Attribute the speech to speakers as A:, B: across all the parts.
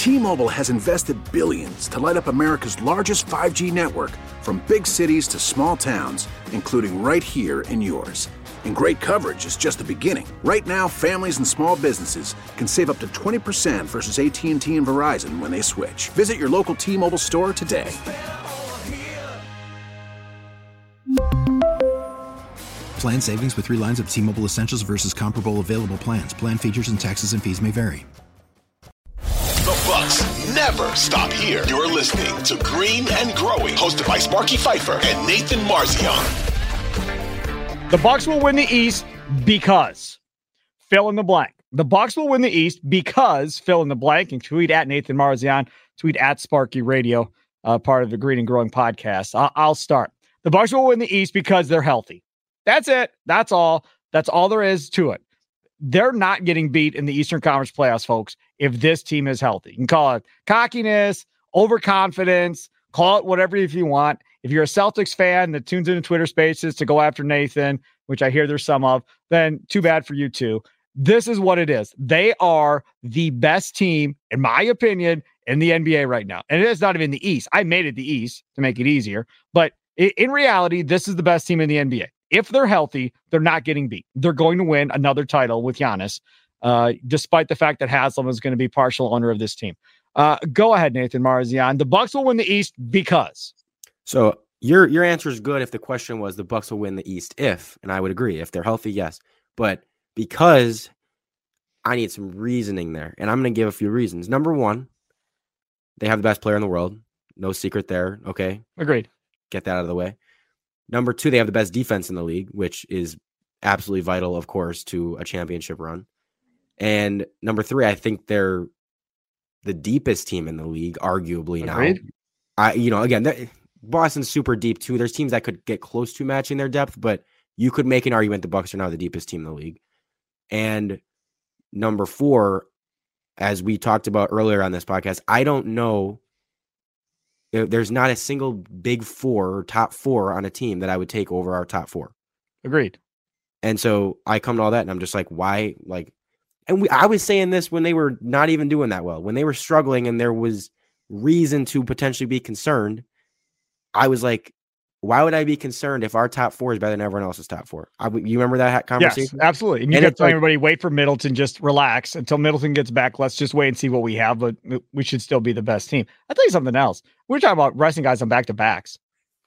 A: T-Mobile has invested billions to light up America's largest 5G network, from big cities to small towns, including right here in yours. And great coverage is just the beginning. Right now, families and small businesses can save up to 20% versus AT&T and Verizon when they switch. Visit your local T-Mobile store today.
B: Plan savings with 3 lines of T-Mobile Essentials versus comparable available plans. Plan features and taxes and fees may vary.
C: The Bucks never stop here. You're listening to Green and Growing, hosted by Sparky Fifer and Nathan Marzion.
D: The Bucks will win the East because fill in the blank. The Bucks will win the East because fill in the blank. And tweet at Nathan Marzion, tweet at Sparky Radio, part of the Green and Growing podcast. I'll start. The Bucks will win the East because they're healthy. That's it. That's all. That's all there is to it. They're not getting beat in the Eastern Conference playoffs, folks, if this team is healthy. You can call it cockiness, overconfidence, call it whatever if you want. If you're a Celtics fan that tunes into Twitter Spaces to go after Nathan, which I hear there's some of, then too bad for you too. This is what it is. They are the best team, in my opinion, in the NBA right now. And it is not even the East. I made it the East to make it easier. But in reality, this is the best team in the NBA. If they're healthy, they're not getting beat. They're going to win another title with Giannis, despite the fact that Haslam is going to be partial owner of this team. Go ahead, Nathan Marzion. The Bucks will win the East because...
E: So your answer is good if the question was the Bucks will win the East if, and I would agree. If they're healthy, yes. But because I need some reasoning there, and I'm going to give a few reasons. Number one, they have the best player in the world. No secret there. Okay.
D: Agreed.
E: Get that out of the way. Number two, they have the best defense in the league, which is absolutely vital, of course, to a championship run. And number three, I think they're the deepest team in the league, arguably. Agreed. Now. Again, Boston's super deep too. There's teams that could get close to matching their depth, but you could make an argument the Bucks are now the deepest team in the league. And number four, as we talked about earlier on this podcast, I don't know. There's not a single big four or top four on a team that I would take over our top four.
D: Agreed.
E: And so I come to all that and I'm just like, why? I was saying this when they were not even doing that well, when they were struggling and there was reason to potentially be concerned. I was like, why would I be concerned if our top four is better than everyone else's top four? You remember that conversation?
D: Yes, absolutely. And you kept telling everybody, wait for Middleton, just relax until Middleton gets back. Let's just wait and see what we have, but we should still be the best team. I'll tell you something else. We're talking about resting guys on back-to-backs.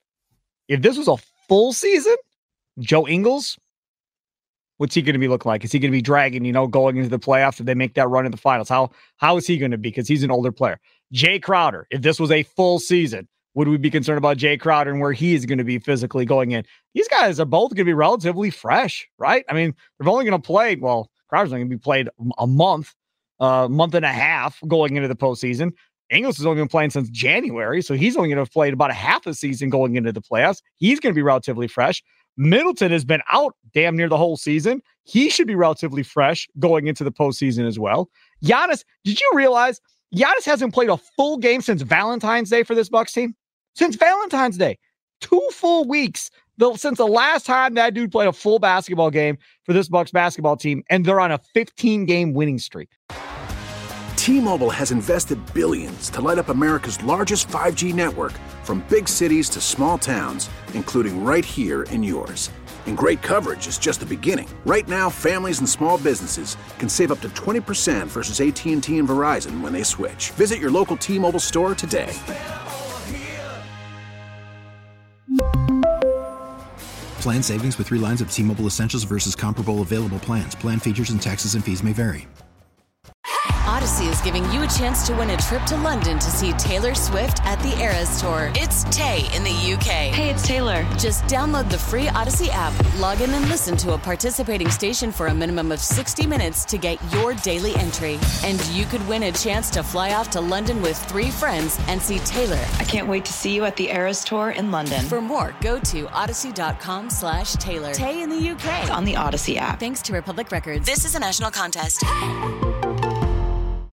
D: If this was a full season, Joe Ingles, what's he going to be looking like? Is he going to be dragging, going into the playoffs if they make that run in the finals? How is he going to be? Because he's an older player. Jay Crowder, if this was a full season, would we be concerned about Jay Crowder and where he is going to be physically going in? These guys are both going to be relatively fresh, right? I mean, they're only going to play, Crowder's only going to be played a month and a half going into the postseason. Ingles has only been playing since January, so he's only going to have played about a half a season going into the playoffs. He's going to be relatively fresh. Middleton has been out damn near the whole season. He should be relatively fresh going into the postseason as well. Giannis, did you realize Giannis hasn't played a full game since Valentine's Day for this Bucks team? Since Valentine's Day, 2 full weeks since the last time that dude played a full basketball game for this Bucks basketball team, and they're on a 15-game winning streak.
A: T-Mobile has invested billions to light up America's largest 5G network, from big cities to small towns, including right here in yours. And great coverage is just the beginning. Right now, families and small businesses can save up to 20% versus AT&T and Verizon when they switch. Visit your local T-Mobile store today.
B: Plan savings with 3 lines of T-Mobile Essentials versus comparable available plans. Plan features and taxes and fees may vary.
F: Odyssey is giving you a chance to win a trip to London to see Taylor Swift at the Eras Tour. It's Tay in the UK.
G: Hey, it's Taylor.
F: Just download the free Odyssey app, log in and listen to a participating station for a minimum of 60 minutes to get your daily entry. And you could win a chance to fly off to London with 3 friends and see Taylor.
G: I can't wait to see you at the Eras Tour in London.
F: For more, go to odyssey.com/Taylor. Tay in the UK.
G: It's on the Odyssey app.
F: Thanks to Republic Records. This is a national contest.